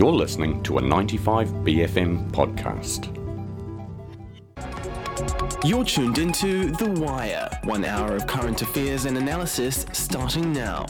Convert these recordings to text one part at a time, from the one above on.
You're listening to a 95BFM podcast. You're tuned into The Wire, 1 hour of current affairs and analysis starting now.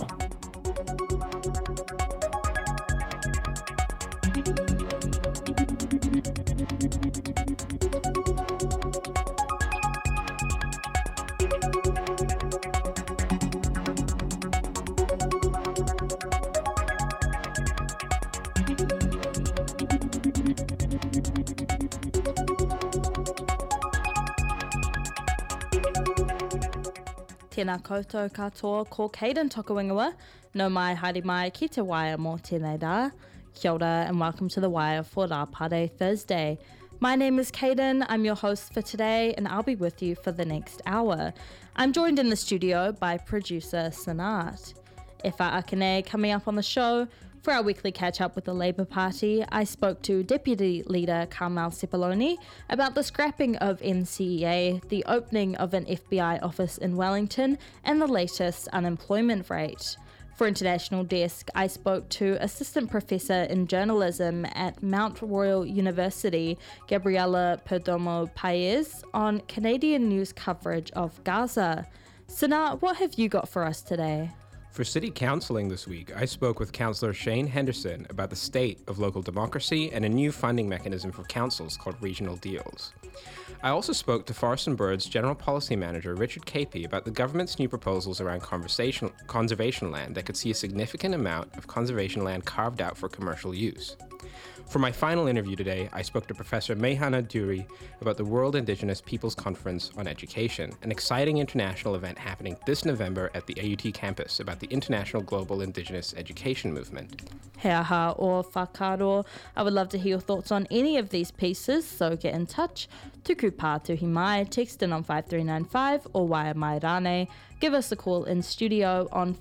Tēnā koutou katoa ko Caden Tokuingawa, no mai haere mai ki te Wire mō tēnei rā. Kia ora and welcome to The Wire for Rāpare Thursday. My name is Caden, I'm your host for today and I'll be with you for the next hour. I'm joined in the studio by producer Sanat. Efa Akane coming up on the show. For our weekly catch-up with the Labour Party, I spoke to Deputy Leader Carmel Sepuloni about the scrapping of NCEA, the opening of an FBI office in Wellington, and the latest unemployment rate. For International Desk, I spoke to Assistant Professor in Journalism at Mount Royal University, Gabriela Perdomo Paez, on Canadian news coverage of Gaza. Sana, what have you got for us today? For City Counselling this week, I spoke with Councillor Shane Henderson about the state of local democracy and a new funding mechanism for councils called Regional Deals. I also spoke to Forest and Birds General Policy Manager Richard Capey about the government's new proposals around conservation land that could see a significant amount of conservation land carved out for commercial use. For my final interview today, I spoke to Professor Mehana Duri about the World Indigenous Peoples Conference on Education, an exciting international event happening this November at the AUT campus about the international global Indigenous education movement. He aha o whakaro. I would love to hear your thoughts on any of these pieces, so get in touch. Tuku pātuhi mai, text in on 5395 or wire mai rane. Give us a call in studio on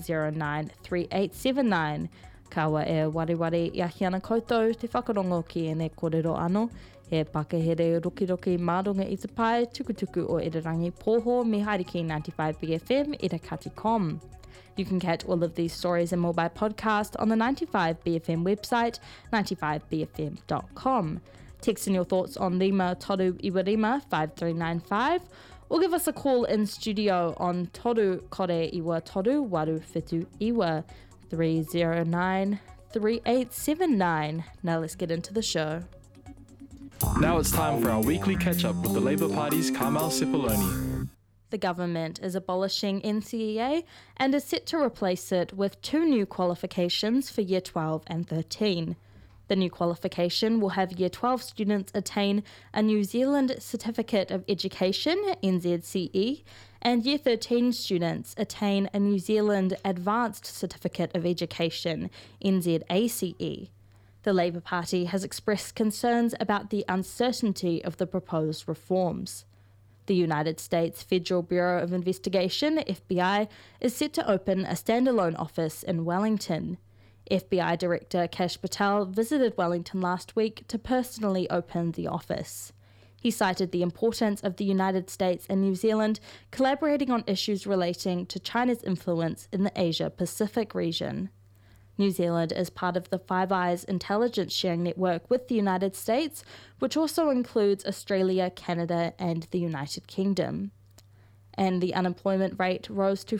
309 3879. Kawa e wariwari i ahi ana koutou te whakarongo ki ene kōrero anō. He pakehere roki marunga i te pai, tukutuku o Irirangi Pōho, me haere ki 95BFM, Irakati.com. You can catch all of these stories and more by podcast on the 95BFM website, 95BFM.com. Text in your thoughts on Rima Toru Iwarima 5395 or give us a call in studio on Toru Kore Iwa Toru Waru Fitu Iwa 309 3879. Now let's get into the show. Now it's time for our weekly catch-up with the Labour Party's Carmel Sepuloni. The government is abolishing NCEA and is set to replace it with two new qualifications for Year 12 and 13. The new qualification will have Year 12 students attain a New Zealand Certificate of Education, NZCE, and Year 13 students attain a New Zealand Advanced Certificate of Education, NZACE. The Labour Party has expressed concerns about the uncertainty of the proposed reforms. The United States Federal Bureau of Investigation, FBI, is set to open a standalone office in Wellington. FBI Director Kash Patel visited Wellington last week to personally open the office. He cited the importance of the United States and New Zealand collaborating on issues relating to China's influence in the Asia-Pacific region. New Zealand is part of the Five Eyes intelligence sharing network with the United States, which also includes Australia, Canada, and the United Kingdom. And the unemployment rate rose to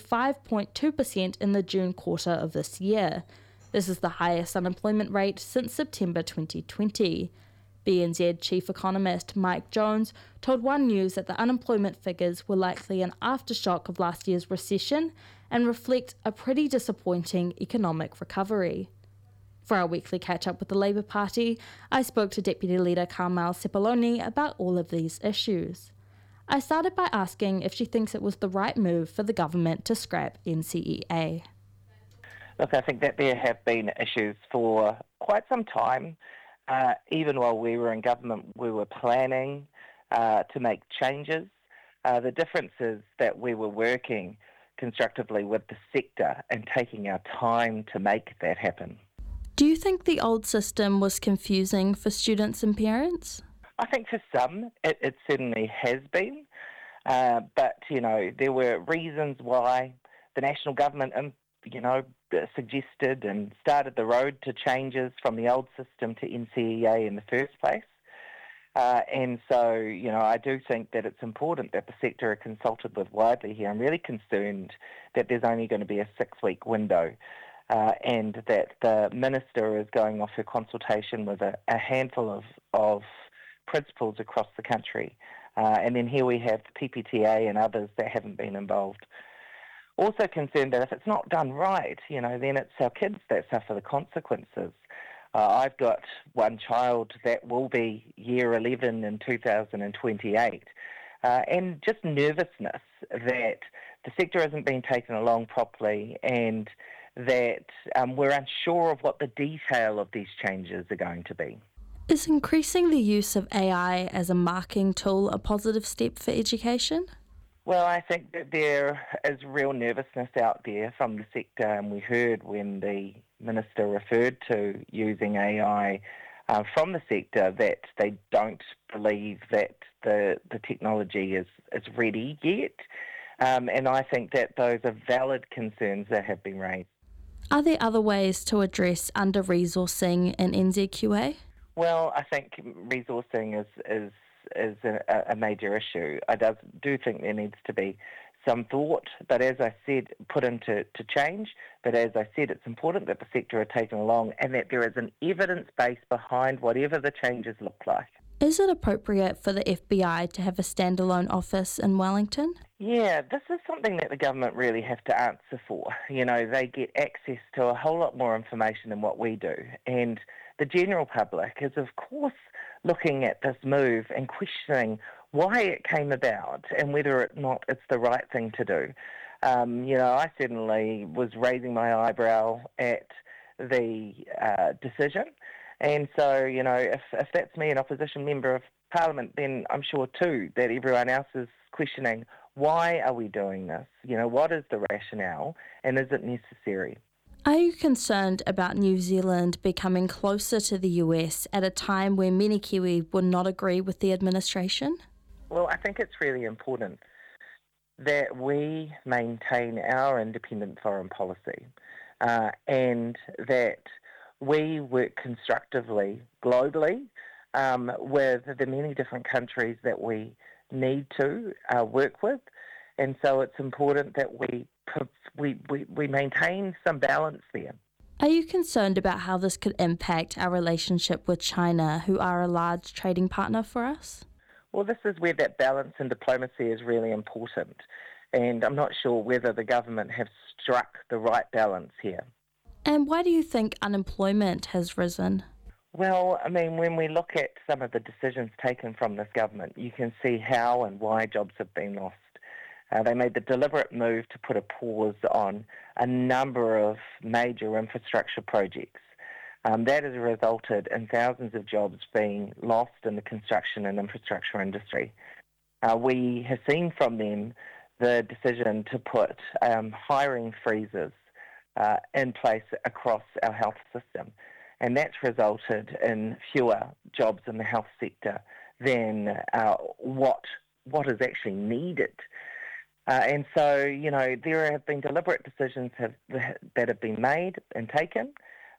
5.2% in the June quarter of this year. This is the highest unemployment rate since September 2020. BNZ Chief Economist Mike Jones told One News that the unemployment figures were likely an aftershock of last year's recession and reflect a pretty disappointing economic recovery. For our weekly catch-up with the Labour Party, I spoke to Deputy Leader Carmel Sepuloni about all of these issues. I started by asking if she thinks it was the right move for the government to scrap NCEA. Look, I think that there have been issues for quite some time. Even while we were in government, we were planning to make changes. The difference is that we were working constructively with the sector and taking our time to make that happen. Do you think the old system was confusing for students and parents? I think for some it certainly has been, but there were reasons why the national government suggested and started the road to changes from the old system to NCEA in the first place. And so, I do think that it's important that the sector are consulted with widely here. I'm really concerned that there's only going to be a 6-week window and that the Minister is going off her consultation with a handful of principals across the country. And then here we have the PPTA and others that haven't been involved. Also concerned that if it's not done right, then it's our kids that suffer the consequences. I've got one child that will be year 11 in 2028, and just nervousness that the sector isn't being taken along properly and that we're unsure of what the detail of these changes are going to be. Is increasing the use of AI as a marking tool a positive step for education? Well, I think that there is real nervousness out there from the sector, and we heard when the Minister referred to using AI from the sector that they don't believe that the technology is ready yet. And I think that those are valid concerns that have been raised. Are there other ways to address under-resourcing in NZQA? Well, I think resourcing is a major issue. I do think there needs to be some thought, but as I said, put into change. But as I said, it's important that the sector are taken along and that there is an evidence base behind whatever the changes look like. Is it appropriate for the FBI to have a standalone office in Wellington? Yeah, this is something that the government really have to answer for. They get access to a whole lot more information than what we do. And the general public is, of course, looking at this move and questioning why it came about and whether or not it's the right thing to do. I certainly was raising my eyebrow at the decision. And so, if that's me, an opposition member of Parliament, then I'm sure too that everyone else is questioning, why are we doing this? What is the rationale and is it necessary? Are you concerned about New Zealand becoming closer to the US at a time where many Kiwi would not agree with the administration? Well, I think it's really important that we maintain our independent foreign policy and that we work constructively globally with the many different countries that we need to work with. And so it's important that we maintain some balance there. Are you concerned about how this could impact our relationship with China, who are a large trading partner for us? Well, this is where that balance in diplomacy is really important. And I'm not sure whether the government have struck the right balance here. And why do you think unemployment has risen? Well, when we look at some of the decisions taken from this government, you can see how and why jobs have been lost. They made the deliberate move to put a pause on a number of major infrastructure projects. That has resulted in thousands of jobs being lost in the construction and infrastructure industry. We have seen from them the decision to put hiring freezes in place across our health system. And that's resulted in fewer jobs in the health sector than what is actually needed. And so, there have been deliberate decisions that have been made and taken,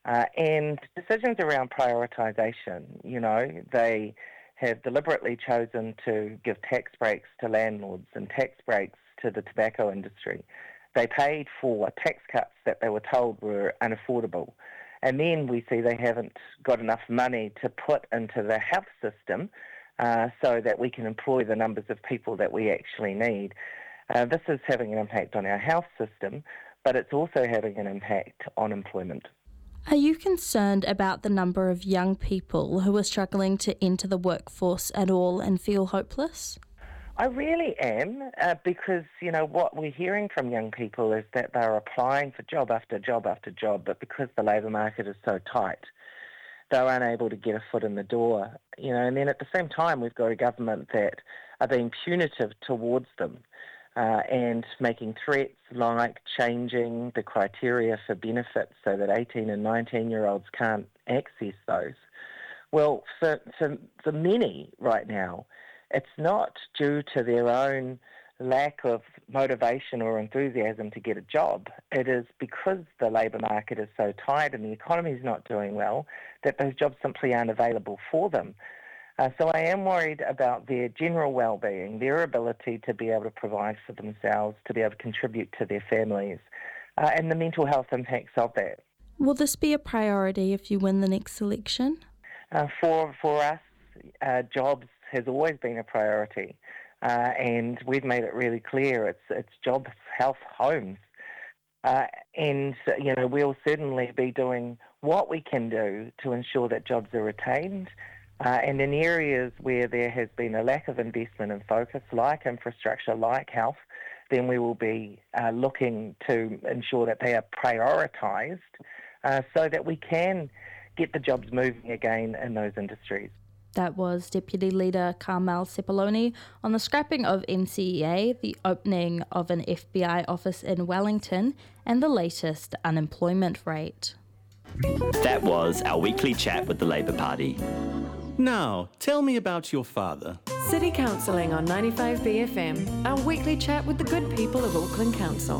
and decisions around prioritisation. They have deliberately chosen to give tax breaks to landlords and tax breaks to the tobacco industry. They paid for tax cuts that they were told were unaffordable. And then we see they haven't got enough money to put into the health system so that we can employ the numbers of people that we actually need. This is having an impact on our health system, but it's also having an impact on employment. Are you concerned about the number of young people who are struggling to enter the workforce at all and feel hopeless? I really am, because, what we're hearing from young people is that they're applying for job after job after job, but because the labour market is so tight, they're unable to get a foot in the door. And then at the same time, we've got a government that are being punitive towards them and making threats like changing the criteria for benefits so that 18 and 19-year-olds can't access those. Well, for many right now, it's not due to their own lack of motivation or enthusiasm to get a job. It is because the labour market is so tight and the economy is not doing well that those jobs simply aren't available for them. So I am worried about their general well-being, their ability to be able to provide for themselves, to be able to contribute to their families, and the mental health impacts of that. Will this be a priority if you win the next election? For us, jobs has always been a priority, and we've made it really clear it's jobs, health, homes. And we'll certainly be doing what we can do to ensure that jobs are retained. And in areas where there has been a lack of investment and focus, like infrastructure, like health, then we will be looking to ensure that they are prioritised so that we can get the jobs moving again in those industries. That was Deputy Leader Carmel Cepoloni on the scrapping of NCEA, the opening of an FBI office in Wellington, and the latest unemployment rate. That was our weekly chat with the Labour Party. Now, tell me about your father. City Counselling on 95BFM, our weekly chat with the good people of Auckland Council.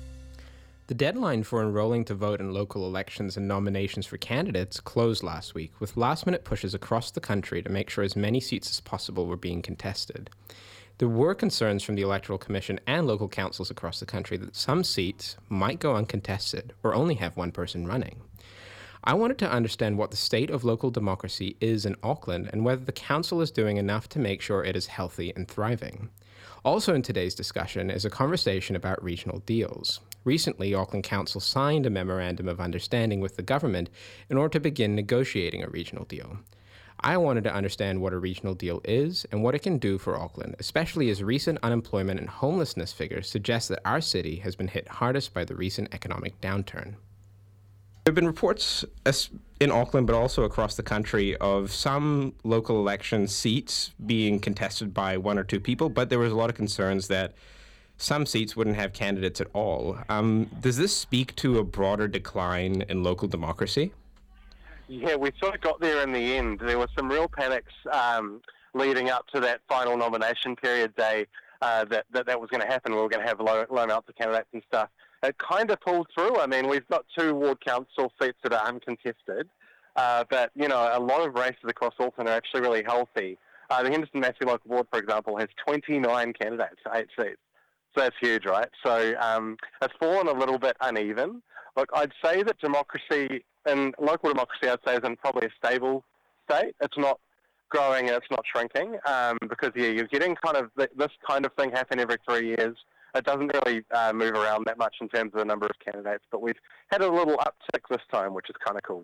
The deadline for enrolling to vote in local elections and nominations for candidates closed last week, with last-minute pushes across the country to make sure as many seats as possible were being contested. There were concerns from the Electoral Commission and local councils across the country that some seats might go uncontested or only have one person running. I wanted to understand what the state of local democracy is in Auckland and whether the council is doing enough to make sure it is healthy and thriving. Also in today's discussion is a conversation about regional deals. Recently, Auckland Council signed a memorandum of understanding with the government in order to begin negotiating a regional deal. I wanted to understand what a regional deal is and what it can do for Auckland, especially as recent unemployment and homelessness figures suggest that our city has been hit hardest by the recent economic downturn. There have been reports in Auckland, but also across the country, of some local election seats being contested by one or two people, but there was a lot of concerns that some seats wouldn't have candidates at all. Does this speak to a broader decline in local democracy? Yeah, we sort of got there in the end. There were some real panics leading up to that final nomination period day that was going to happen. We were going to have low amounts of candidates and stuff. It kind of pulled through. I mean, we've got 2 ward council seats that are uncontested, but, a lot of races across Auckland are actually really healthy. The Henderson Massey local ward, for example, has 29 candidates for 8 seats. So that's huge, right? So it's fallen a little bit uneven. Look, I'd say that democracy, and local democracy, I'd say, is in probably a stable state. It's not growing, it's not shrinking, because, you're getting kind of this kind of thing happen every 3 years. It doesn't really move around that much in terms of the number of candidates, but we've had a little uptick this time, which is kind of cool.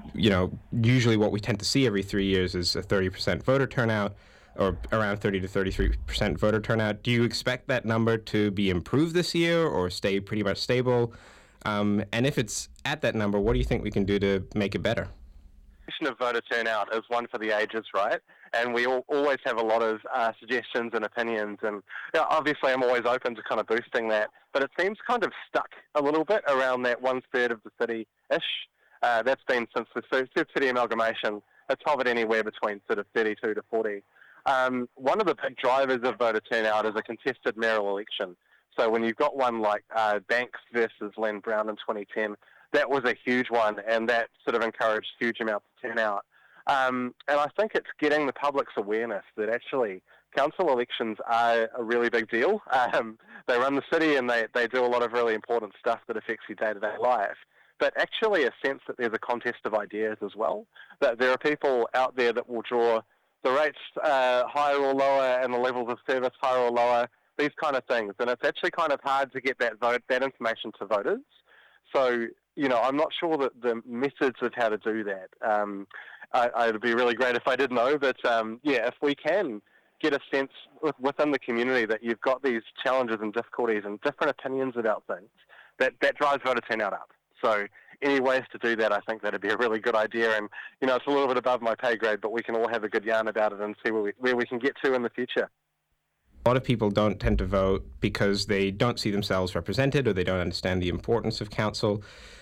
Usually what we tend to see every 3 years is a 30% voter turnout, or around 30 to 33% voter turnout. Do you expect that number to be improved this year or stay pretty much stable? And if it's at that number, what do you think we can do to make it better? Of voter turnout is one for the ages, right? And we always have a lot of suggestions and opinions, and obviously I'm always open to kind of boosting that, but it seems kind of stuck a little bit around that 1/3 of the city-ish. That's been since the city amalgamation. It's hovered anywhere between sort of 32 to 40. One of the big drivers of voter turnout is a contested mayoral election. So when you've got one like Banks versus Len Brown in 2010, that was a huge one, and that sort of encouraged huge amounts of turnout. And I think it's getting the public's awareness that actually council elections are a really big deal. They run the city and they do a lot of really important stuff that affects your day-to-day life. But actually a sense that there's a contest of ideas as well, that there are people out there that will draw the rates higher or lower and the levels of service higher or lower, these kind of things. And it's actually kind of hard to get that information to voters. So, I'm not sure that the methods of how to do that. It'd be really great if I did know, but if we can get a sense within the community that you've got these challenges and difficulties and different opinions about things, that drives voter turnout up. So any ways to do that, I think that'd be a really good idea. And, it's a little bit above my pay grade, but we can all have a good yarn about it and see where we can get to in the future. A lot of people don't tend to vote because they don't see themselves represented or they don't understand the importance of council.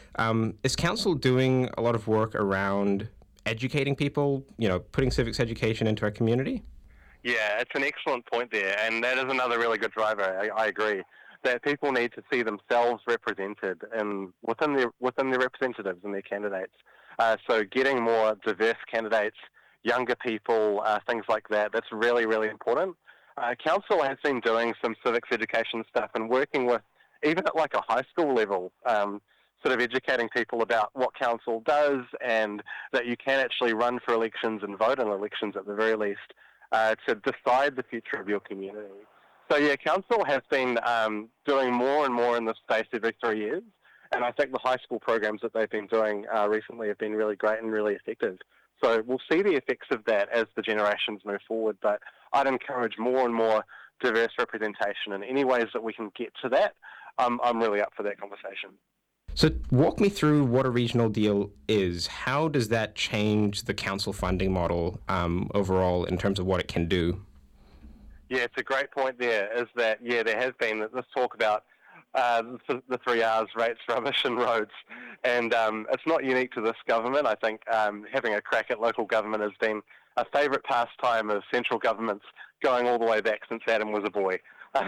Is council doing a lot of work around educating people, putting civics education into our community? Yeah, it's an excellent point there, and that is another really good driver. I agree that people need to see themselves represented within their representatives and their candidates. So getting more diverse candidates, younger people, things like that, that's really, really important. Council has been doing some civics education stuff and working with, even at like a high school level, sort of educating people about what council does and that you can actually run for elections and vote in elections at the very least to decide the future of your community. So yeah, council has been doing more and more in this space every 3 years, and I think the high school programs that they've been doing recently have been really great and really effective. So we'll see the effects of that as the generations move forward, but I'd encourage more and more diverse representation in any ways that we can get to that. I'm really up for that conversation. So walk me through what a regional deal is. How does that change the council funding model overall in terms of what it can do? Yeah, it's a great point there, is that, yeah, there has been this talk about the 3 R's, rates, rubbish and roads. And it's not unique to this government. I think having a crack at local government has been a favourite pastime of central governments going all the way back since Adam was a boy.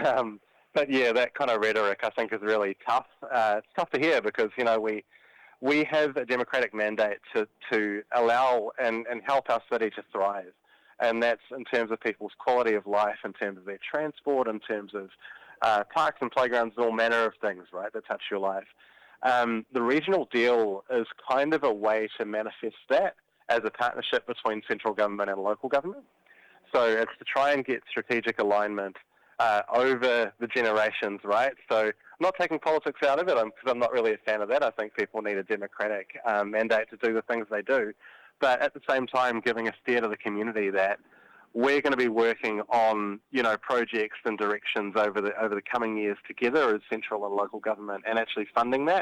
But yeah, that kind of rhetoric I think is really tough. It's tough to hear because, you know, we have a democratic mandate to allow and help our city to thrive. And that's in terms of people's quality of life, in terms of their transport, in terms of parks and playgrounds and all manner of things, right, that touch your life. The regional deal is kind of a way to manifest that as a partnership between central government and local government. So it's to try and get strategic alignment over the generations, right? So I'm not taking politics out of it because I'm not really a fan of that. I think people need a democratic mandate to do the things they do. But at the same time, giving a steer to the community that we're going to be working on, you know, projects and directions over the coming years together as central and local government and actually funding that.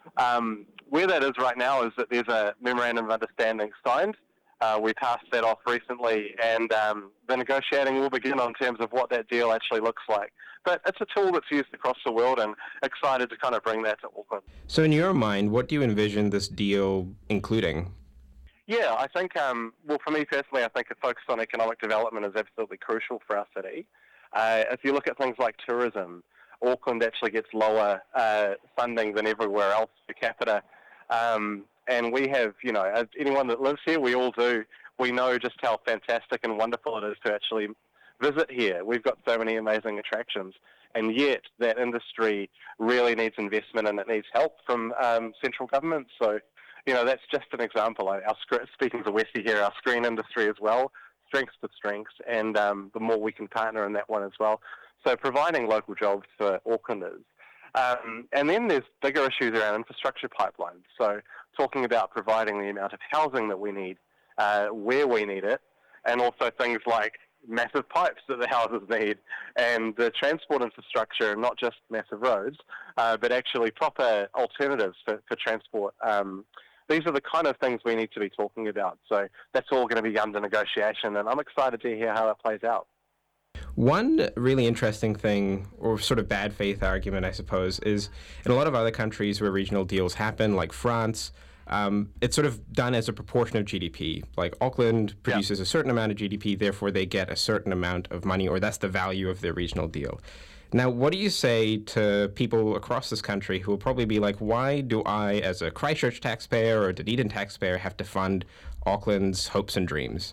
Where that is right now is that there's a memorandum of understanding signed. We passed that off recently, and the negotiating will begin on terms of what that deal actually looks like. But it's a tool that's used across the world, and excited to kind of bring that to Auckland. So in your mind, what do you envision this deal including? Yeah, I think, well, for me personally, I think a focus on economic development is absolutely crucial for our city. If you look at things like tourism, Auckland actually gets lower funding than everywhere else per capita. And we have, you know, anyone that lives here, we all do, we know just how fantastic and wonderful it is to actually visit here. We've got so many amazing attractions, and yet that industry really needs investment and it needs help from central government. So, you know, that's just an example. Speaking to Westy here, our screen industry as well, strengths to strengths, and the more we can partner in that one as well. So providing local jobs for Aucklanders. And then there's bigger issues around infrastructure pipelines. So talking about providing the amount of housing that we need, where we need it, and also things like massive pipes that the houses need, and the transport infrastructure, not just massive roads, but actually proper alternatives for transport. These are the kind of things we need to be talking about. So that's all going to be under negotiation, and I'm excited to hear how that plays out. One really interesting thing, or sort of bad faith argument, I suppose, is in a lot of other countries where regional deals happen, like France, it's sort of done as a proportion of GDP. Like Auckland produces a certain amount of GDP, therefore they get a certain amount of money, or that's the value of their regional deal. Now, what do you say to people across this country who will probably be like, why do I, as a Christchurch taxpayer or a Dunedin taxpayer, have to fund Auckland's hopes and dreams?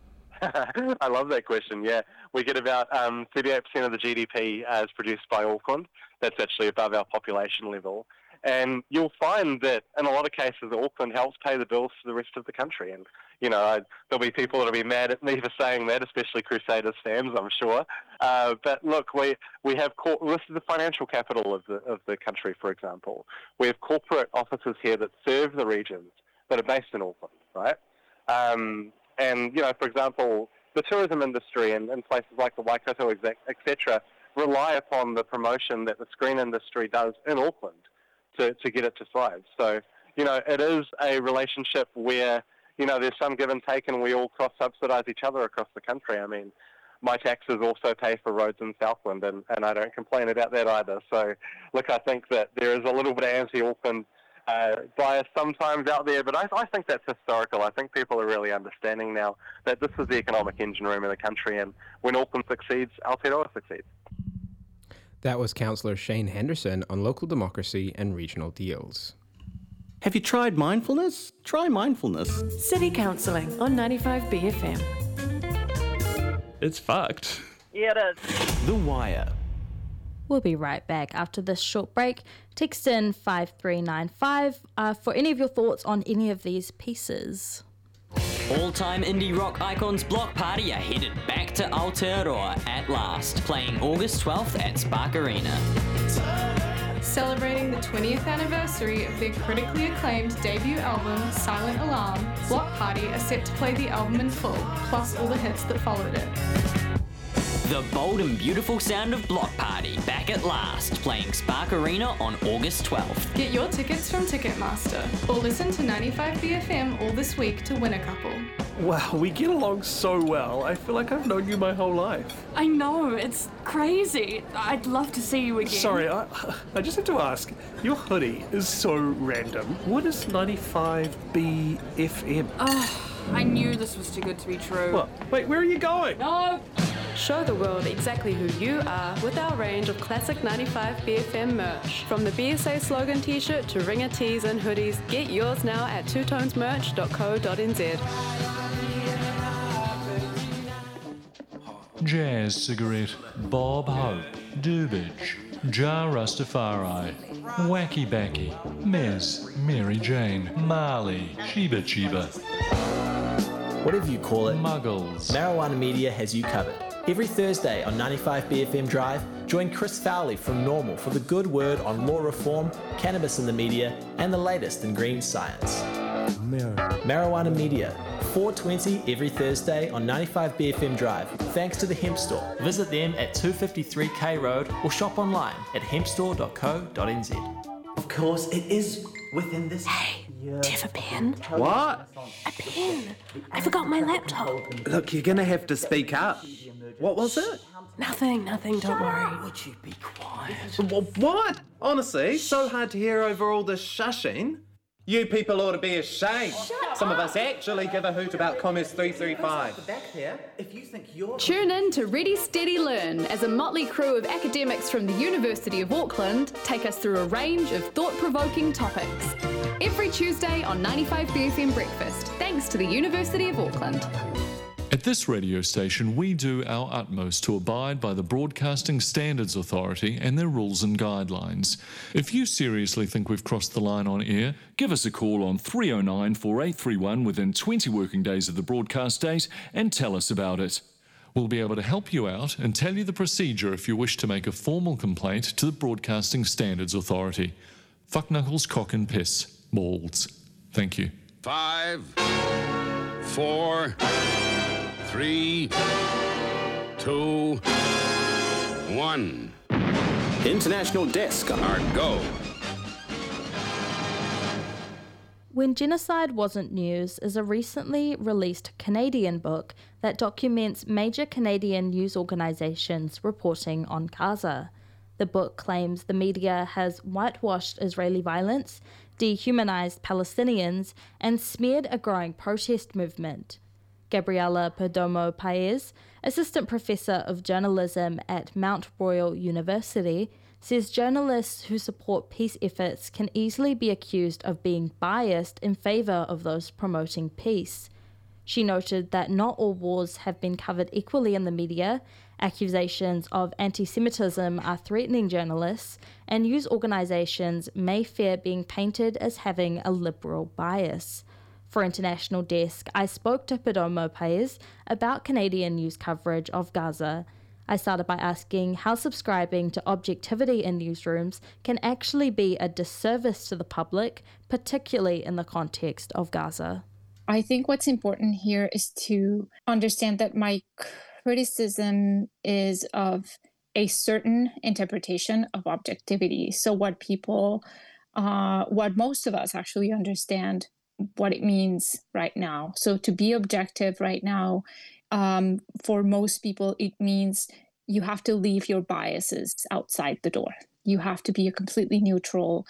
I love that question, yeah. We get about 38% of the GDP is produced by Auckland. That's actually above our population level. And you'll find that in a lot of cases, Auckland helps pay the bills for the rest of the country. And, you know, there'll be people that'll be mad at me for saying that, especially Crusaders fans, I'm sure. But look, we have, this is the financial capital of the country, for example. We have corporate offices here that serve the regions that are based in Auckland, right? And, you know, for example, the tourism industry in places like the Waikato, etc., rely upon the promotion that the screen industry does in Auckland to get it to thrive. So, you know, it is a relationship where, you know, there's some give and take and we all cross-subsidise each other across the country. I mean, my taxes also pay for roads in Southland, and I don't complain about that either. So, look, I think that there is a little bit of anti-Auckland bias sometimes out there, but I think that's historical. I think people are really understanding now that this is the economic engine room of the country, and when Auckland succeeds, Aotearoa succeeds. That was Councillor Shane Henderson on local democracy and regional deals. Have you tried mindfulness? Try mindfulness. City Counselling on 95BFM. It's fucked. Yeah, it is. The Wire. We'll be right back after this short break. Text in 5395 for any of your thoughts on any of these pieces. All-time indie rock icons Block Party are headed back to Aotearoa at last, playing August 12th at Spark Arena. Celebrating the 20th anniversary of their critically acclaimed debut album, Silent Alarm, Block Party are set to play the album in full, plus all the hits that followed it. The bold and beautiful sound of Block Party, back at last, playing Spark Arena on August 12th. Get your tickets from Ticketmaster, or listen to 95BFM all this week to win a couple. Wow, we get along so well. I feel like I've known you my whole life. I know, it's crazy. I'd love to see you again. Sorry, I just have to ask. Your hoodie is so random. What is 95BFM? I knew this was too good to be true. What? Wait, where are you going? No! Show the world exactly who you are with our range of classic 95BFM merch. From the BSA slogan t-shirt to ringer tees and hoodies, get yours now at twotonesmerch.co.nz. Jazz Cigarette, Bob Hope, Dubage, Jar Rastafari, Wacky Backy, Mez, Mary Jane, Marley, Sheba Chiba. Whatever you call it, Muggles. Marijuana Media has you covered. Every Thursday on 95BFM Drive, join Chris Fowley from Normal for the good word on law reform, cannabis in the media, and the latest in green science. Marijuana Media, 4:20 every Thursday on 95BFM Drive, thanks to the Hemp Store. Visit them at 253 K Road or shop online at hempstore.co.nz. Of course, it is within this... Hey, do you have a pen? What? A pen. I forgot my laptop. Look, you're gonna have to speak up. What was it? Nothing, don't worry. Would you be quiet? What? Honestly, so hard to hear over all this shushing. You people ought to be ashamed. Some of us actually give a hoot about Commerce 335. Tune in to Ready, Steady, Learn as a motley crew of academics from the University of Auckland take us through a range of thought-provoking topics. Every Tuesday on 95BFM Breakfast, thanks to the University of Auckland. At this radio station, we do our utmost to abide by the Broadcasting Standards Authority and their rules and guidelines. If you seriously think we've crossed the line on air, give us a call on 309 4831 within 20 working days of the broadcast date and tell us about it. We'll be able to help you out and tell you the procedure if you wish to make a formal complaint to the Broadcasting Standards Authority. Fuck knuckles, cock and piss. Balls. Thank you. 5, 4, 3, 2, 1. International Desk. Our go. When Genocide Wasn't News is a recently released Canadian book that documents major Canadian news organisations reporting on Gaza. The book claims the media has whitewashed Israeli violence, dehumanised Palestinians, and smeared a growing protest movement. Gabriela Perdomo Paez, Assistant Professor of Journalism at Mount Royal University, says journalists who support peace efforts can easily be accused of being biased in favour of those promoting peace. She noted that not all wars have been covered equally in the media, accusations of anti-Semitism are threatening journalists, and news organisations may fear being painted as having a liberal bias. For International Desk, I spoke to Perdomo Paez about Canadian news coverage of Gaza. I started by asking how subscribing to objectivity in newsrooms can actually be a disservice to the public, particularly in the context of Gaza. I think what's important here is to understand that my criticism is of a certain interpretation of objectivity. So what most of us actually understand what it means right now. So to be objective right now, for most people, it means you have to leave your biases outside the door. You have to be a completely neutral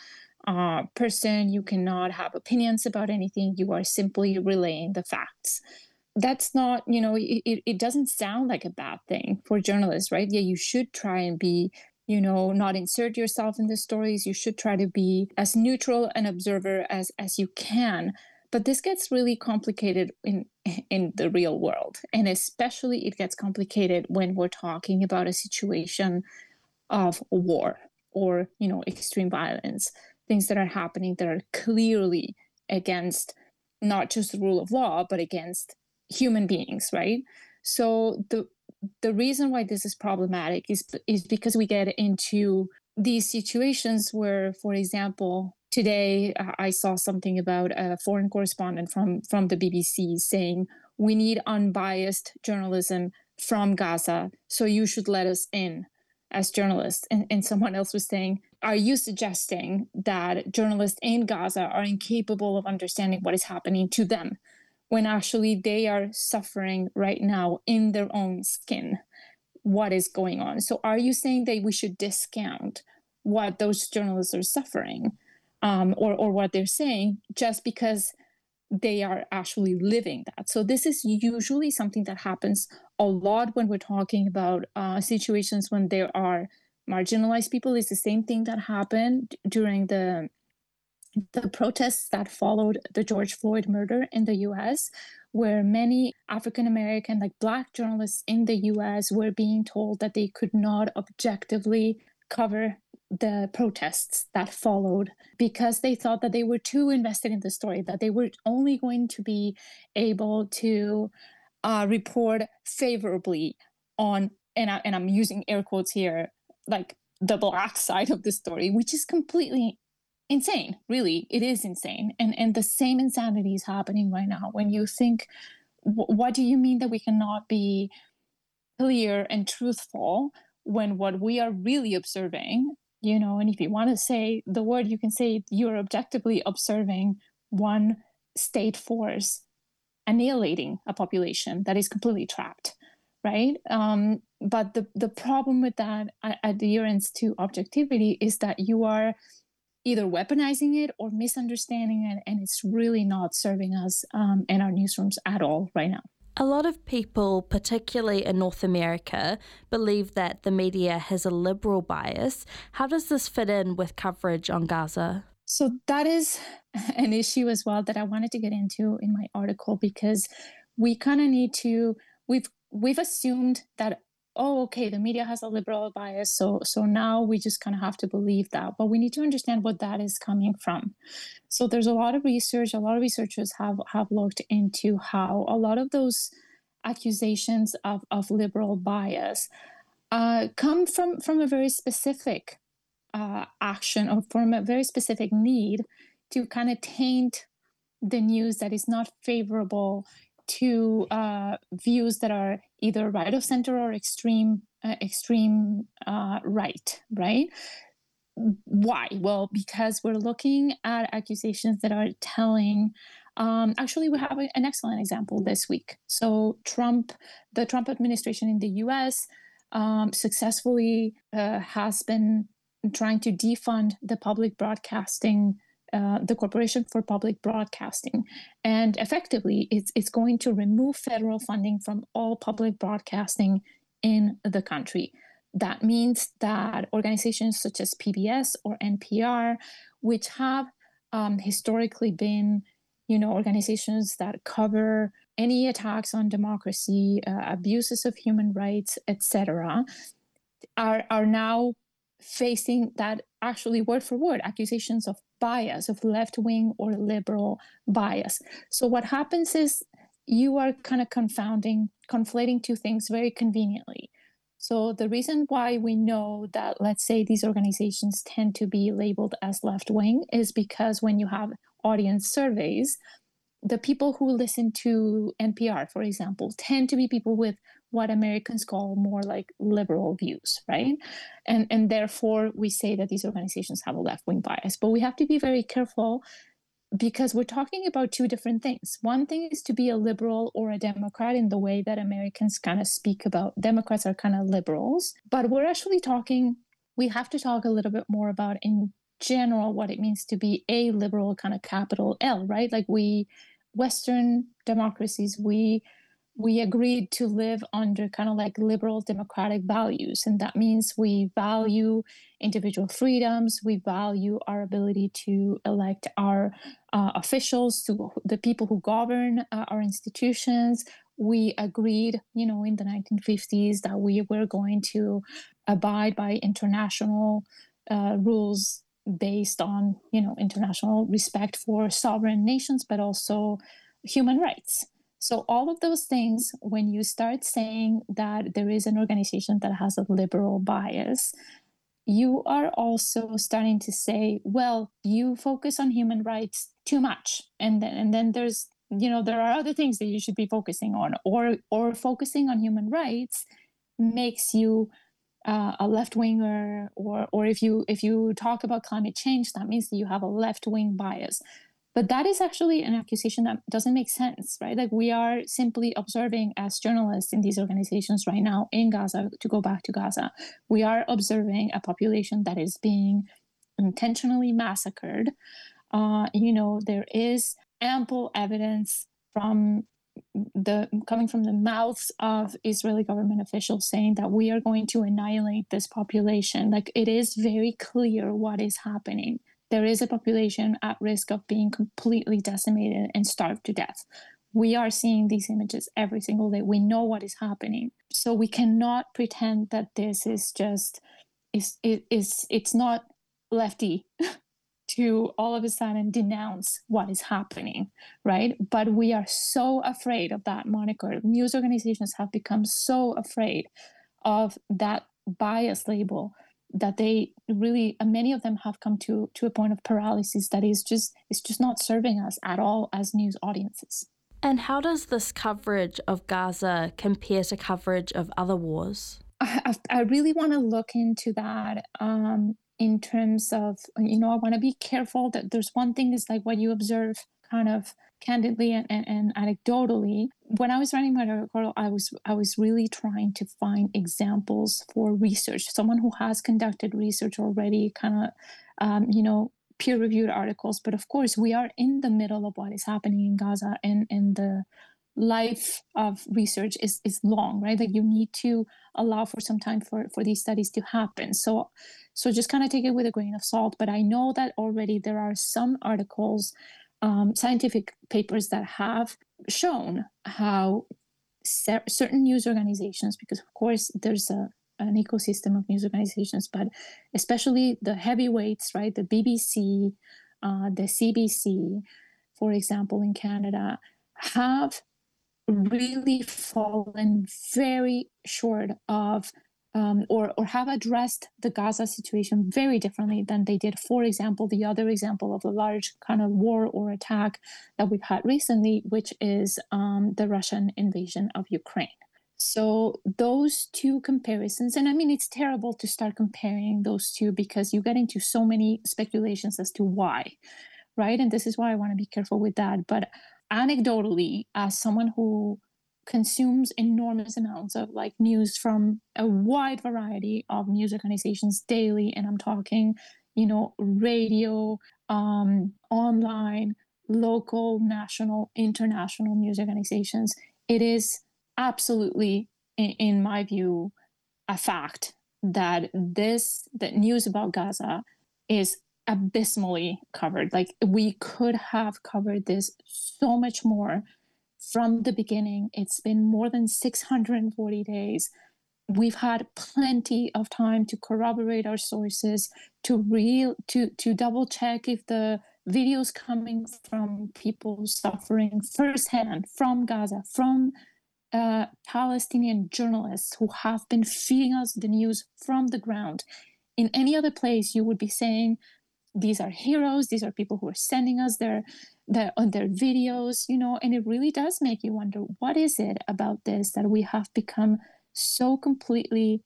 person. You cannot have opinions about anything. You are simply relaying the facts. That's not, it doesn't sound like a bad thing for journalists, right? Yeah, you should try and be, not insert yourself in the stories. You should try to be as neutral an observer as you can. But this gets really complicated in the real world. And especially it gets complicated when we're talking about a situation of war or, extreme violence, things that are happening that are clearly against not just the rule of law, but against human beings, right? So the reason why this is problematic is because we get into these situations where, for example, today I saw something about a foreign correspondent from the BBC saying, we need unbiased journalism from Gaza, so you should let us in as journalists. And someone else was saying, are you suggesting that journalists in Gaza are incapable of understanding what is happening to them, when actually they are suffering right now in their own skin what is going on? So are you saying that we should discount what those journalists are suffering or what they're saying just because they are actually living that? So this is usually something that happens a lot when we're talking about situations when there are marginalized people. It's the same thing that happened during the protests that followed the George Floyd murder in the US, where many African-American, like Black journalists in the US were being told that they could not objectively cover the protests that followed because they thought that they were too invested in the story, that they were only going to be able to report favorably on, and I'm using air quotes here, like the Black side of the story, which is completely insane. Really, it is insane. And the same insanity is happening right now. When you think, what do you mean that we cannot be clear and truthful when what we are really observing, and if you want to say the word, you can say you're objectively observing one state force annihilating a population that is completely trapped, right? But the problem with that adherence to objectivity is that you are either weaponizing it or misunderstanding it, and it's really not serving us in our newsrooms at all right now. A lot of people, particularly in North America, believe that the media has a liberal bias. How does this fit in with coverage on Gaza? So that is an issue as well that I wanted to get into in my article, because we kind of need to, we've assumed that, oh, okay, the media has a liberal bias, so now we just kind of have to believe that. But we need to understand what that is coming from. So there's a lot of research, a lot of researchers have looked into how a lot of those accusations of liberal bias come from a very specific action, or from a very specific need to kind of taint the news that is not favorable to views that are either right of center or extreme right? Why? Well, because we're looking at accusations that are telling. Actually, we have an excellent example this week. So the Trump administration in the U.S. Successfully has been trying to defund the public broadcasting. The Corporation for Public Broadcasting. And effectively, it's going to remove federal funding from all public broadcasting in the country. That means that organizations such as PBS or NPR, which have historically been, organizations that cover any attacks on democracy, abuses of human rights, etc., are now facing that actually word for word accusations of bias, of left-wing or liberal bias. So what happens is you are kind of conflating two things very conveniently. So the reason why we know that, let's say, these organizations tend to be labeled as left-wing is because when you have audience surveys, the people who listen to NPR, for example, tend to be people with what Americans call more like liberal views, right? And therefore, we say that these organizations have a left-wing bias. But we have to be very careful because we're talking about two different things. One thing is to be a liberal or a Democrat in the way that Americans kind of speak about. Democrats are kind of liberals. But we're actually we have to talk a little bit more about in general what it means to be a liberal, kind of capital L, right? Like Western democracies, we agreed to live under kind of like liberal democratic values. And that means we value individual freedoms. We value our ability to elect our officials, to the people who govern our institutions. We agreed, in the 1950s that we were going to abide by international rules based on, international respect for sovereign nations, but also human rights. So all of those things, when you start saying that there is an organization that has a liberal bias, you are also starting to say, well, you focus on human rights too much. And then there's, there are other things that you should be focusing on, or focusing on human rights makes you a left-winger, or if you talk about climate change, that means that you have a left-wing bias. But that is actually an accusation that doesn't make sense, right? Like, we are simply observing as journalists in these organizations right now in Gaza, to go back to Gaza, we are observing a population that is being intentionally massacred. There is ample evidence coming from the mouths of Israeli government officials saying that we are going to annihilate this population. Like, it is very clear what is happening. There is a population at risk of being completely decimated and starved to death. We are seeing these images every single day. We know what is happening. So we cannot pretend that this is just, it's not lefty to all of a sudden denounce what is happening, right? But we are so afraid of that moniker. News organizations have become so afraid of that bias label that they really, many of them have come to a point of paralysis that is just not serving us at all as news audiences. And how does this coverage of Gaza compare to coverage of other wars? I really want to look into that in terms of, I want to be careful that there's one thing is like what you observe kind of candidly and anecdotally. When I was writing my article, I was really trying to find examples for research, someone who has conducted research already, kind of, peer-reviewed articles. But of course, we are in the middle of what is happening in Gaza, and the life of research is long, right? Like, you need to allow for some time for these studies to happen. So just kind of take it with a grain of salt. But I know that already there are some articles, scientific papers that have shown how certain news organizations, because of course there's an ecosystem of news organizations, but especially the heavyweights, right? The BBC, the CBC, for example, in Canada, have really fallen very short of or have addressed the Gaza situation very differently than they did, for example, the other example of a large kind of war or attack that we've had recently, which is the Russian invasion of Ukraine. So those two comparisons, and I mean, it's terrible to start comparing those two because you get into so many speculations as to why, right? And this is why I want to be careful with that. But anecdotally, as someone who consumes enormous amounts of like news from a wide variety of news organizations daily, and I'm talking, radio, online, local, national, international news organizations, it is absolutely, in my view, a fact that news about Gaza is abysmally covered. Like, we could have covered this so much more from the beginning. It's been more than 640 days. We've had plenty of time to corroborate our sources, to double check if the videos coming from people suffering firsthand from Gaza, from Palestinian journalists who have been feeding us the news from the ground. In any other place, you would be saying, these are heroes, these are people who are sending us their videos, and it really does make you wonder, what is it about this that we have become so completely,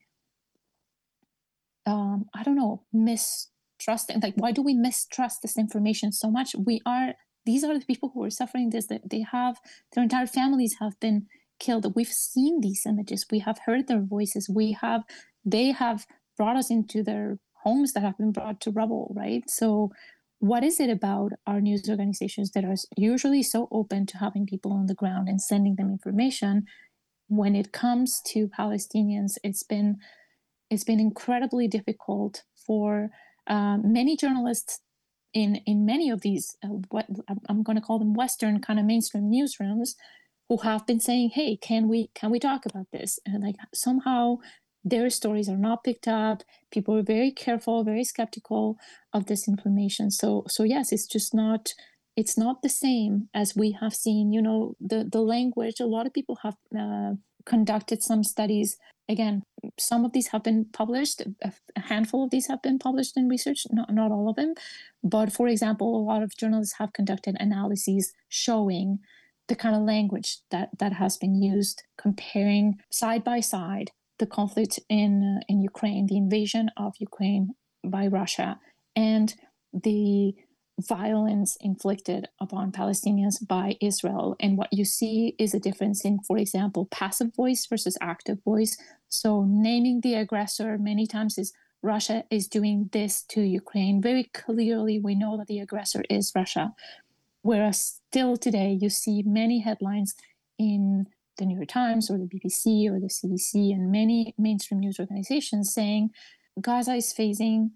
mistrusting? Like, why do we mistrust this information so much? These are the people who are suffering this, that their entire families have been killed. We've seen these images, we have heard their voices, they have brought us into their homes that have been brought to rubble, right? So what is it about our news organizations that are usually so open to having people on the ground and sending them information? When it comes to Palestinians, it's been incredibly difficult for many journalists in many of these, what I'm going to call them Western kind of mainstream newsrooms, who have been saying, "Hey, can we talk about this?" And like somehow their stories are not picked up. People are very careful, very skeptical of this information. So yes, it's not the same as we have seen. You know, the language. A lot of people have conducted some studies. Again, some of these have been published. A handful of these have been published in research, not all of them. But for example, a lot of journalists have conducted analyses showing the kind of language that has been used, comparing side by side the conflict in Ukraine, the invasion of Ukraine by Russia, and the violence inflicted upon Palestinians by Israel. And what you see is a difference in, for example, passive voice versus active voice. So naming the aggressor many times is Russia is doing this to Ukraine. Very clearly, we know that the aggressor is Russia. Whereas still today, you see many headlines in the New York Times or the BBC or the CBC and many mainstream news organizations saying Gaza is facing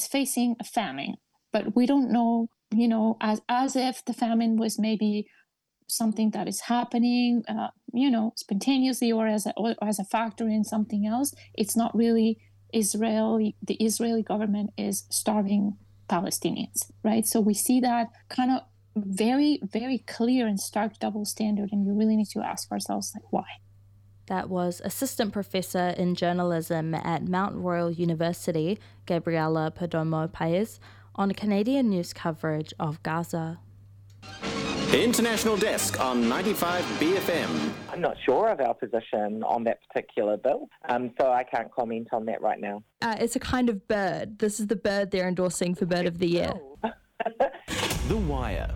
a famine. But we don't know, you know, as if the famine was maybe something that is happening, spontaneously or as a factor in something else. It's not really Israel. The Israeli government is starving Palestinians, right? So we see that kind of very, very clear and stark double standard, and we really need to ask ourselves, like, why? That was Assistant Professor in Journalism at Mount Royal University, Gabriela Perdomo Paez, on Canadian news coverage of Gaza. International Desk on 95 BFM. I'm not sure of our position on that particular bill, so I can't comment on that right now. It's a kind of bird. This is the bird they're endorsing for Bird of the Year. The Wire.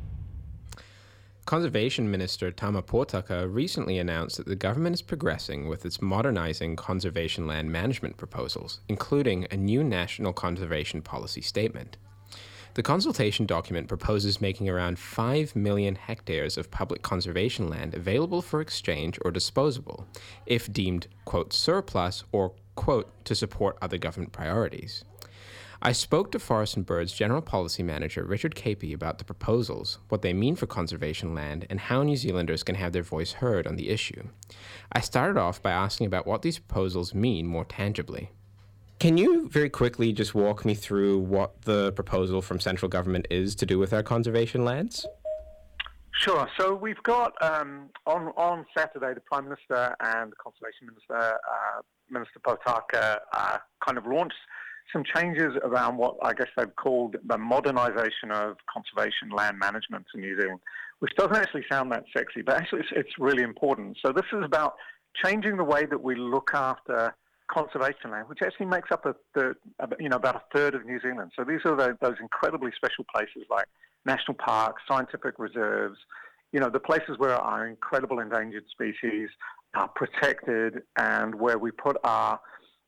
Conservation Minister Tama Potaka recently announced that the government is progressing with its modernising conservation land management proposals, including a new national conservation policy statement. The consultation document proposes making around 5 million hectares of public conservation land available for exchange or disposable, if deemed, quote, surplus or, quote, to support other government priorities. I spoke to Forest and Birds General Policy Manager Richard Capey about the proposals, what they mean for conservation land, and how New Zealanders can have their voice heard on the issue. I started off by asking about what these proposals mean more tangibly. Can you very quickly just walk me through what the proposal from central government is to do with our conservation lands? Sure. So we've got on Saturday the Prime Minister and the Conservation Minister, Minister Potaka, kind of launched some changes around what I guess they've called the modernisation of conservation land management in New Zealand, which doesn't actually sound that sexy, but actually it's really important. So this is about changing the way that we look after conservation land, which actually makes up about a third of New Zealand. So these are those incredibly special places like national parks, scientific reserves, the places where our incredible endangered species are protected and where we put our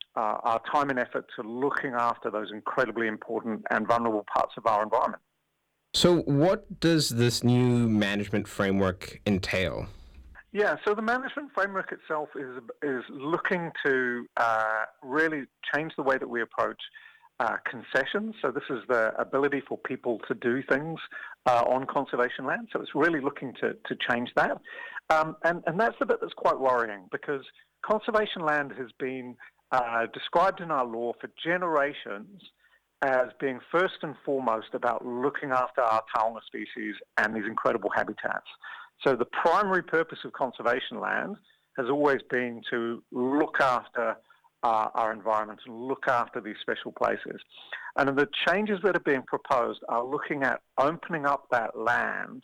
time and effort to looking after those incredibly important and vulnerable parts of our environment. So what does this new management framework entail? Yeah, so the management framework itself is looking to really change the way that we approach concessions. So this is the ability for people to do things on conservation land. So it's really looking to change that. And that's the bit that's quite worrying, because conservation land has been described in our law for generations as being first and foremost about looking after our taonga species and these incredible habitats. So the primary purpose of conservation land has always been to look after our environment and look after these special places. And the changes that are being proposed are looking at opening up that land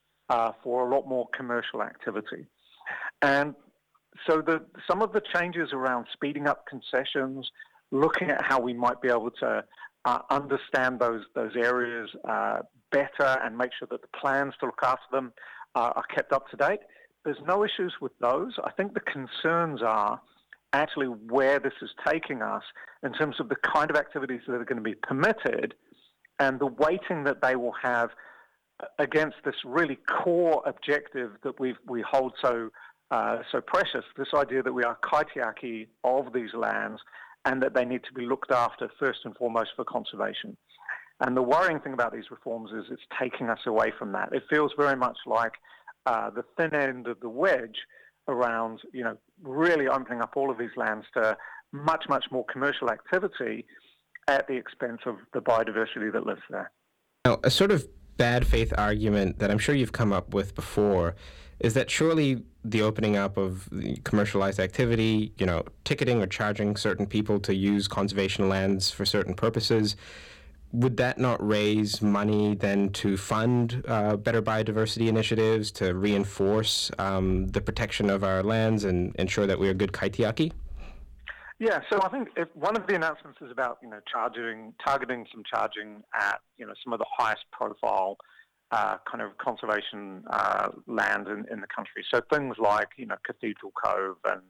for a lot more commercial activity. And so some of the changes around speeding up concessions, looking at how we might be able to understand those areas better and make sure that the plans to look after them are kept up to date. There's no issues with those. I think the concerns are actually where this is taking us in terms of the kind of activities that are going to be permitted and the weighting that they will have against this really core objective that we hold so precious, this idea that we are kaitiaki of these lands and that they need to be looked after first and foremost for conservation. And the worrying thing about these reforms is it's taking us away from that. It feels very much like the thin end of the wedge around, really opening up all of these lands to much, much more commercial activity at the expense of the biodiversity that lives there. Now, a sort of bad faith argument that I'm sure you've come up with before is that surely the opening up of commercialized activity, ticketing or charging certain people to use conservation lands for certain purposes, would that not raise money then to fund better biodiversity initiatives, to reinforce the protection of our lands and ensure that we are good kaitiaki? Yeah, so I think if one of the announcements is about targeting some charging at some of the highest profile kind of conservation land in the country. So things like Cathedral Cove and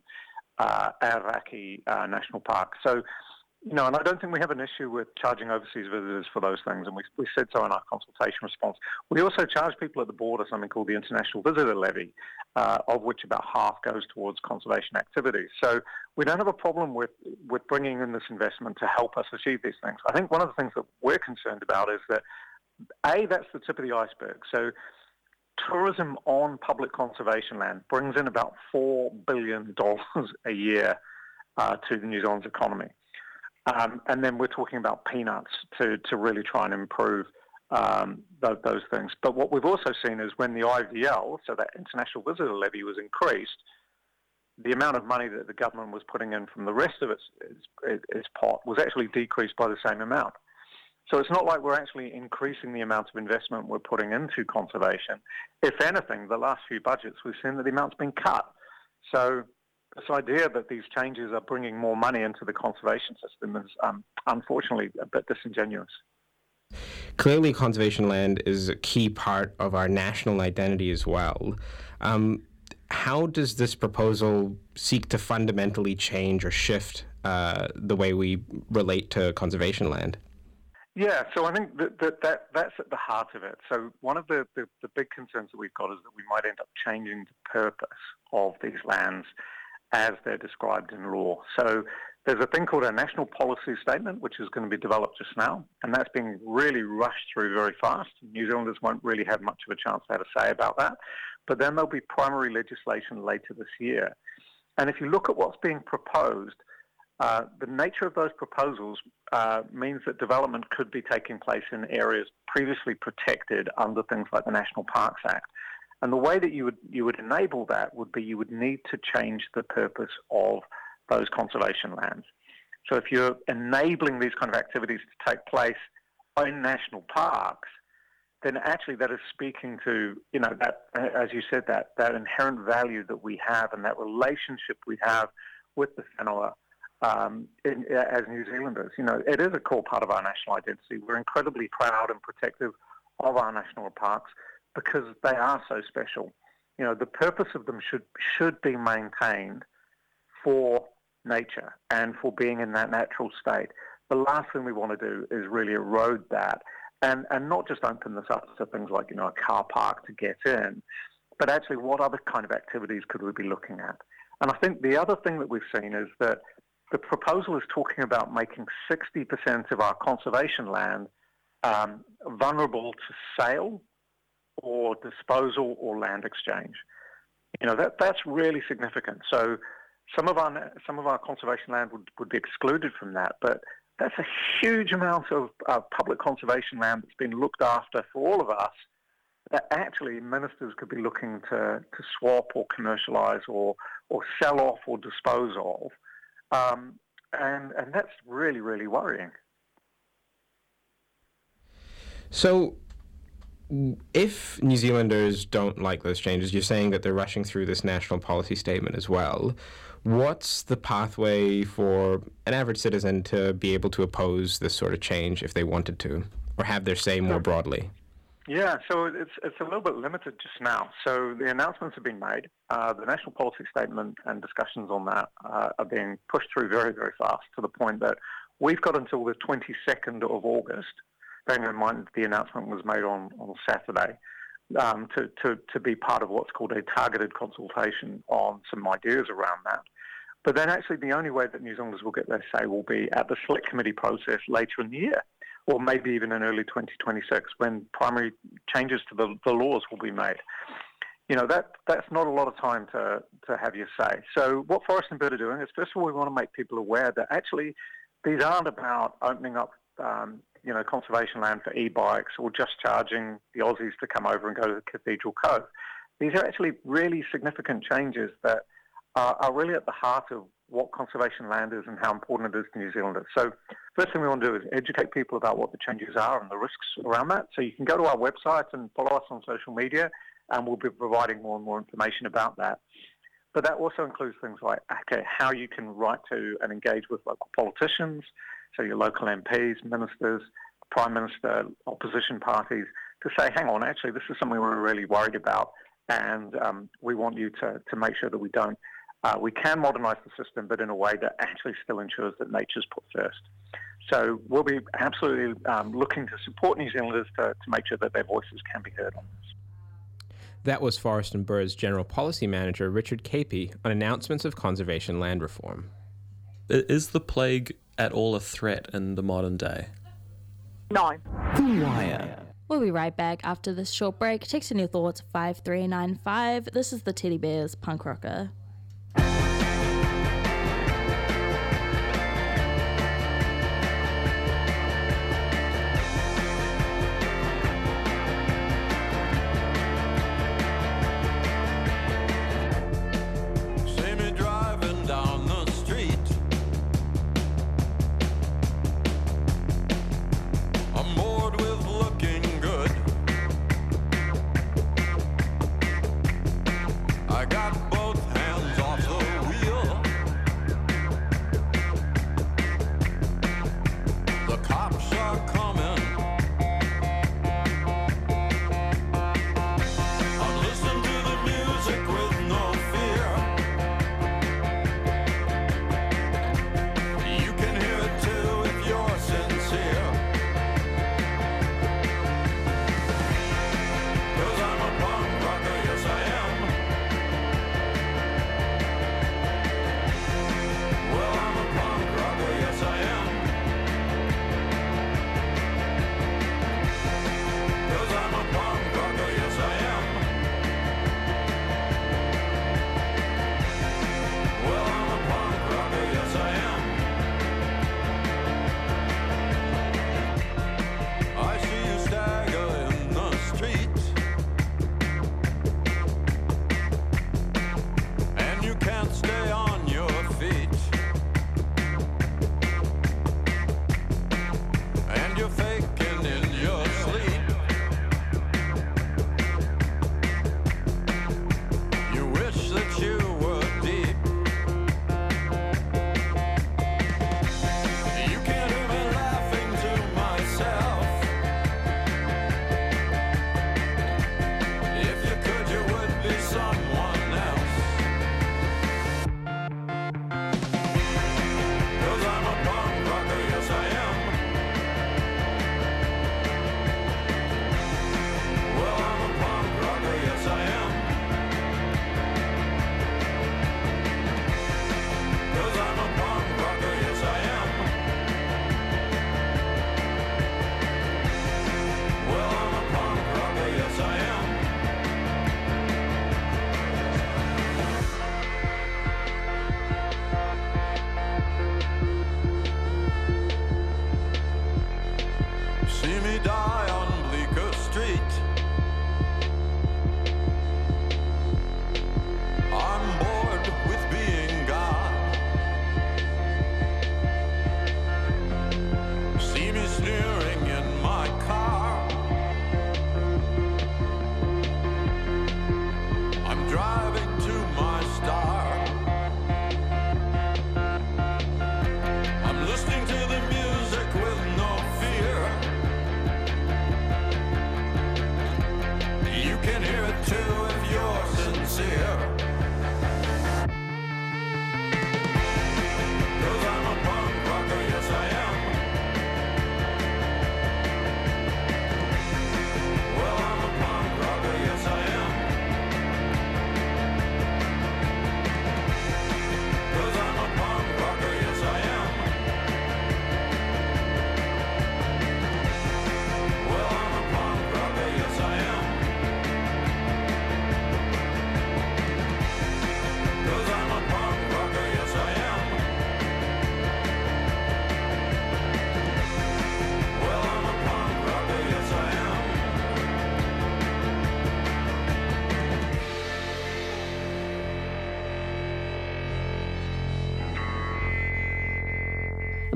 Aoraki National Park. So and I don't think we have an issue with charging overseas visitors for those things, and we said so in our consultation response. We also charge people at the border something called the International Visitor Levy, of which about half goes towards conservation activities. So we don't have a problem with bringing in this investment to help us achieve these things. I think one of the things that we're concerned about is that, A, that's the tip of the iceberg. So tourism on public conservation land brings in about $4 billion a year to New Zealand's economy. And then we're talking about peanuts to really try and improve those things. But what we've also seen is when the IVL, so that International Visitor Levy, was increased, the amount of money that the government was putting in from the rest of its pot was actually decreased by the same amount. So it's not like we're actually increasing the amount of investment we're putting into conservation. If anything, the last few budgets, we've seen that the amount's been cut. So this idea that these changes are bringing more money into the conservation system is unfortunately a bit disingenuous. Clearly, conservation land is a key part of our national identity as well. How does this proposal seek to fundamentally change or shift the way we relate to conservation land? Yeah, so I think that's at the heart of it. So one of the big concerns that we've got is that we might end up changing the purpose of these lands as they're described in law. So there's a thing called a national policy statement, which is going to be developed just now, and that's being really rushed through very fast. New Zealanders won't really have much of a chance to have a say about that. But then there'll be primary legislation later this year. And if you look at what's being proposed, the nature of those proposals means that development could be taking place in areas previously protected under things like the National Parks Act. And the way that you would enable that would be you would need to change the purpose of those conservation lands. So if you're enabling these kind of activities to take place in national parks, then actually that is speaking to, that, as you said, that inherent value that we have and that relationship we have with the whenua as New Zealanders. It is a core part of our national identity. We're incredibly proud and protective of our national parks because they are so special. The purpose of them should be maintained for nature and for being in that natural state. The last thing we want to do is really erode that and not just open this up to things like, a car park to get in, but actually what other kind of activities could we be looking at? And I think the other thing that we've seen is that the proposal is talking about making 60% of our conservation land vulnerable to sale or disposal or land exchange. That's really significant. So some of our conservation land would be excluded from that, but that's a huge amount of public conservation land that's been looked after for all of us that actually ministers could be looking to swap or commercialise or sell off or dispose of. And that's really, really worrying. So if New Zealanders don't like those changes, you're saying that they're rushing through this national policy statement as well. What's the pathway for an average citizen to be able to oppose this sort of change if they wanted to, or have their say more broadly? Yeah, so it's a little bit limited just now. So the announcements have been made. The national policy statement and discussions on that are being pushed through very, very fast, to the point that we've got until the 22nd of August, bearing in mind the announcement was made on Saturday, to be part of what's called a targeted consultation on some ideas around that. But then actually the only way that New Zealanders will get their say will be at the select committee process later in the year, or maybe even in early 2026, when primary changes to the laws will be made. You know, that's not a lot of time to have your say. So what Forest and Bird are doing is, first of all, we want to make people aware that actually these aren't about opening up, conservation land for e-bikes or just charging the Aussies to come over and go to the Cathedral Cove. These are actually really significant changes that are really at the heart of what conservation land is and how important it is to New Zealanders. So first thing we want to do is educate people about what the changes are and the risks around that. So you can go to our website and follow us on social media, and we'll be providing more and more information about that. But that also includes things like how you can write to and engage with local politicians, so your local MPs, ministers, Prime Minister, opposition parties, to say, hang on, actually, this is something we're really worried about, and we want you to make sure that we don't. We can modernise the system, but in a way that actually still ensures that nature's put first. So we'll be absolutely looking to support New Zealanders to make sure that their voices can be heard on this. That was Forest and Bird's General Policy Manager Richard Capey on announcements of conservation land reform. Is the plague at all a threat in the modern day? No. The Wire. We'll be right back after this short break. Text in your thoughts 5395. This is the Teddy Bears Punk Rocker. I got both hands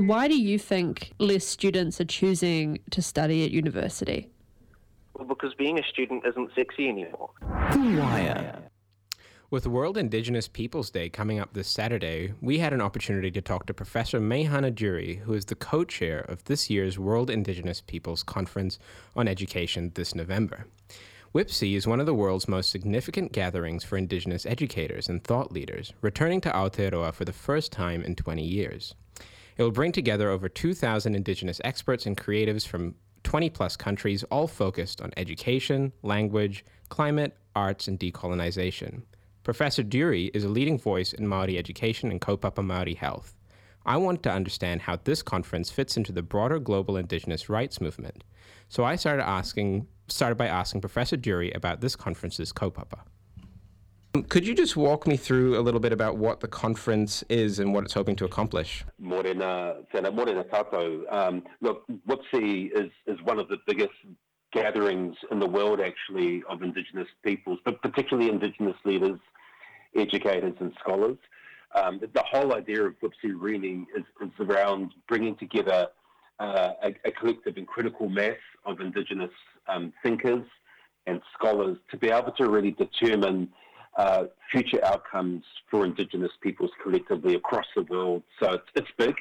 why do you think less students are choosing to study at university? Well, because being a student isn't sexy anymore. The Wire. With World Indigenous Peoples Day coming up this Saturday, we had an opportunity to talk to Professor Meihana Durie, who is the co-chair of this year's World Indigenous Peoples Conference on Education this November. WIPSE is one of the world's most significant gatherings for Indigenous educators and thought leaders, returning to Aotearoa for the first time in 20 years. It will bring together over 2,000 Indigenous experts and creatives from 20-plus countries, all focused on education, language, climate, arts, and decolonization. Professor Durie is a leading voice in Māori education and kaupapa Māori health. I want to understand how this conference fits into the broader global Indigenous rights movement. So I started by asking Professor Durie about this conference's kaupapa. Could you just walk me through a little bit about what the conference is and what it's hoping to accomplish? Morena tātou. Look, WIPSE is one of the biggest gatherings in the world, actually, of Indigenous peoples, but particularly Indigenous leaders, educators and scholars. The whole idea of WIPSE really is around bringing together a collective and critical mass of Indigenous thinkers and scholars to be able to really determine future outcomes for Indigenous peoples collectively across the world. So it's big.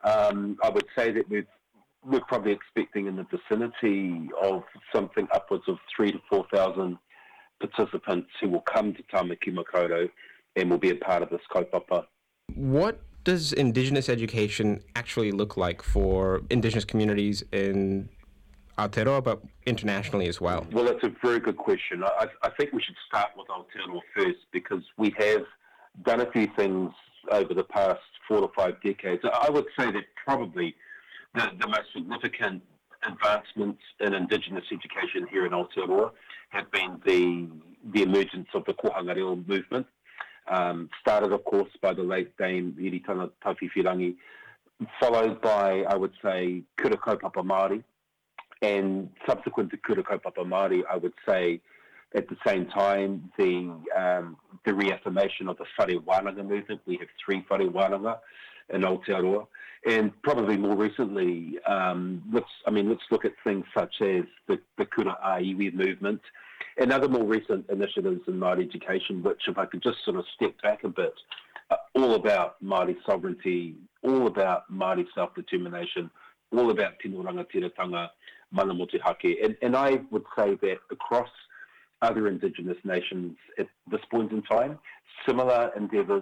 I would say that we're probably expecting in the vicinity of something upwards of 3,000 to 4,000 participants who will come to Tāmaki Makaurau and will be a part of this kaupapa. What does Indigenous education actually look like for Indigenous communities in Aotearoa, but internationally as well? Well, that's a very good question. I think we should start with Aotearoa first, because we have done a few things over the past 4 to 5 decades. I would say that probably the most significant advancements in Indigenous education here in Aotearoa have been the emergence of the Kohanga Reo movement. Started, of course, by the late Dame Iritanga Tawhiwhirangi, followed by, I would say, Kura Kaupapa Māori, and subsequent to Kura Kaupapa Māori, I would say, at the same time, the reaffirmation of the Whare Wānanga movement. We have 3 Whare Wānanga in Aotearoa. And probably more recently, let's look at things such as the Kura Aiwi movement and other more recent initiatives in Māori education, which, if I could just sort of step back a bit, are all about Māori sovereignty, all about Māori self-determination, all about tino rangatiratanga, mana motuhake. And I would say that across other Indigenous nations at this point in time, similar endeavours,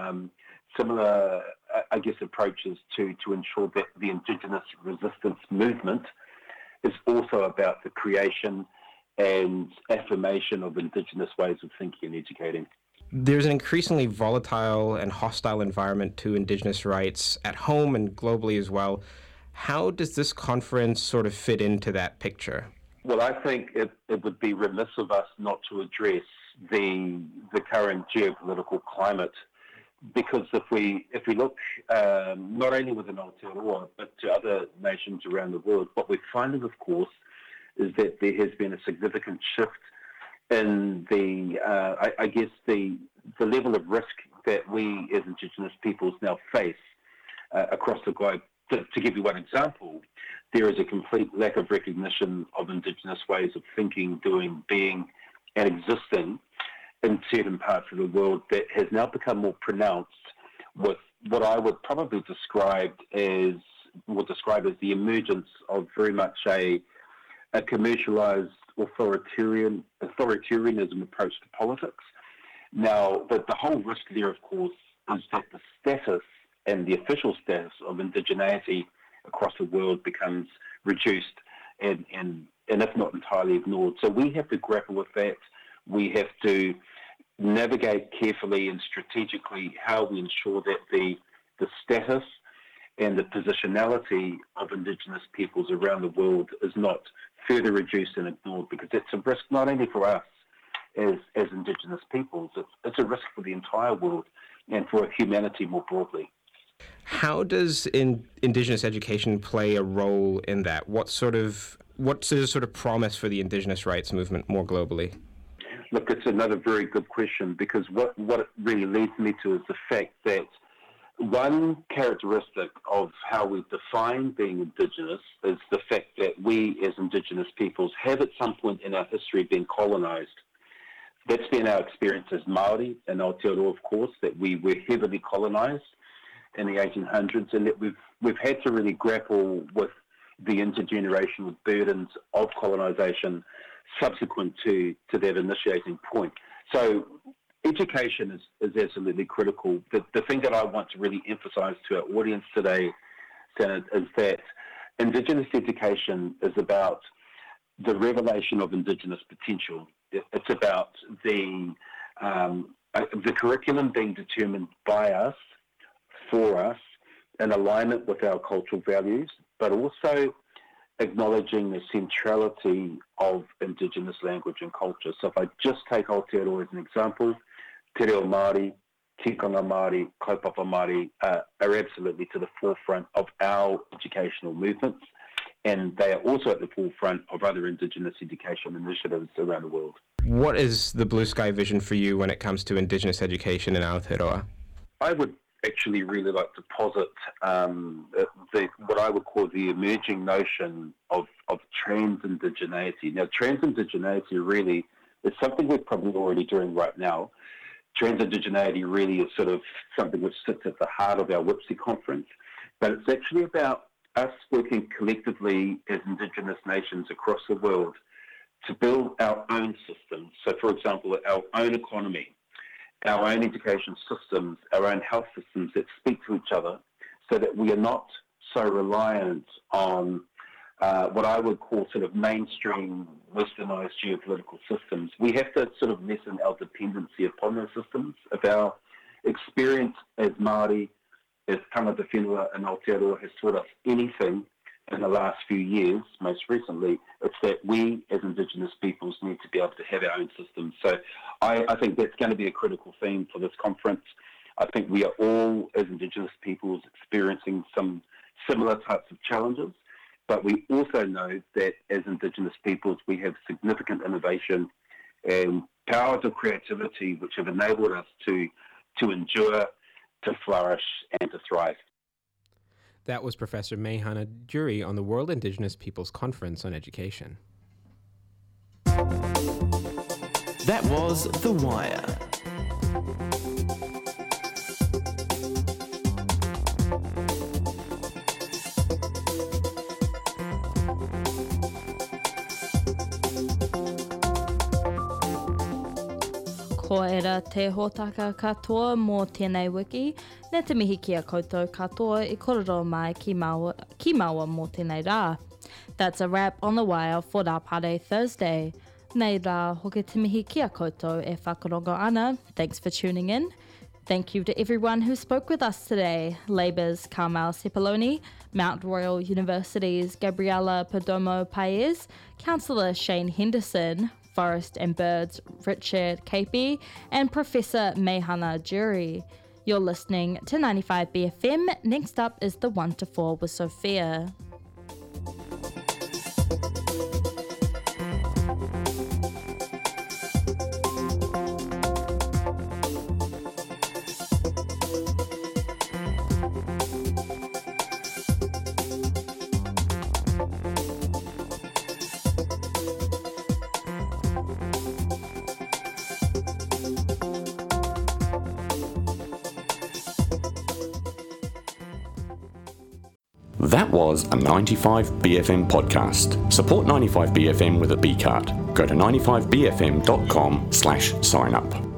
similar, approaches to ensure that the Indigenous resistance movement is also about the creation and affirmation of Indigenous ways of thinking and educating. There's an increasingly volatile and hostile environment to Indigenous rights at home and globally as well. How does this conference sort of fit into that picture? Well, I think it would be remiss of us not to address the current geopolitical climate, because if we look not only within Aotearoa but to other nations around the world, what we're finding, of course, is that there has been a significant shift in the level of risk that we as Indigenous peoples now face across the globe. To give you one example, there is a complete lack of recognition of Indigenous ways of thinking, doing, being, and existing in certain parts of the world that has now become more pronounced, with what I would probably describe as the emergence of very much a commercialised authoritarianism approach to politics. Now, the whole risk there, of course, is that the status and the official status of indigeneity across the world becomes reduced and if not entirely ignored. So we have to grapple with that. We have to navigate carefully and strategically how we ensure that the status and the positionality of Indigenous peoples around the world is not further reduced and ignored, because it's a risk not only for us as Indigenous peoples, it's a risk for the entire world and for humanity more broadly. How does Indigenous education play a role in that? What's the sort of promise for the Indigenous rights movement more globally? Look, it's another very good question, because what it really leads me to is the fact that one characteristic of how we define being Indigenous is the fact that we as Indigenous peoples have at some point in our history been colonised. That's been our experience as Māori and Aotearoa, of course, that we were heavily colonised in the 1800s, and that we've had to really grapple with the intergenerational burdens of colonisation subsequent to that initiating point. So education is absolutely critical. The thing that I want to really emphasise to our audience today, Senate, is that Indigenous education is about the revelation of Indigenous potential. It's about the curriculum being determined by us, for us, in alignment with our cultural values, but also acknowledging the centrality of Indigenous language and culture. So if I just take Aotearoa as an example, Te Reo Māori, Tikanga Māori, Kaupapa Māori are absolutely to the forefront of our educational movements, and they are also at the forefront of other Indigenous education initiatives around the world. What is the blue sky vision for you when it comes to Indigenous education in Aotearoa? I would actually really like to posit what I would call the emerging notion of trans-indigeneity. Now, trans-indigeneity really is something we're probably already doing right now. Trans-indigeneity really is sort of something which sits at the heart of our WIPSI conference, but it's actually about us working collectively as Indigenous nations across the world to build our own systems. So, for example, our own economy, our own education systems, our own health systems that speak to each other, so that we are not so reliant on what I would call sort of mainstream westernised geopolitical systems. We have to sort of lessen our dependency upon those systems. If our experience as Māori, as tangata whenua and Aotearoa has taught us anything in the last few years, most recently, it's that we as Indigenous peoples need to be able to have our own systems. So I think that's going to be a critical theme for this conference. I think we are all, as Indigenous peoples, experiencing some similar types of challenges, but we also know that as Indigenous peoples, we have significant innovation and powers of creativity which have enabled us to endure, to flourish, and to thrive. That was Professor Meihana Durie on the World Indigenous Peoples Conference on Education. That was The Wire. Ko era te hōtaka katoa mō tēnei wiki, ne te mihi kia koutou katoa I kororo mai ki maua mō tēnei rā. That's a wrap on The Wire for Rā Pare Thursday. Nei rā, hoki te mihi kia koutou e whakarongo ana. Thanks for tuning in. Thank you to everyone who spoke with us today. Labour's Carmel Sepuloni, Mount Royal University's Gabriela Perdomo Paez, Councillor Shane Henderson, Forest and Birds Richard Capey, and Professor Meihana Durie. You're listening to 95BFM. Next up is the 1 to 4 with Sophia. That was a 95BFM podcast. Support 95BFM with a B card. Go to 95bfm.com/sign up.